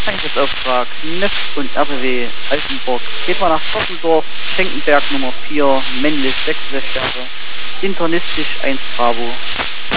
Einsatzauftrag NEF und RBW Altenburg. Geht mal nach Troppendorf, Schenkenberg Nummer 4, männlich 6 Jahre, internistisch 1 Bravo.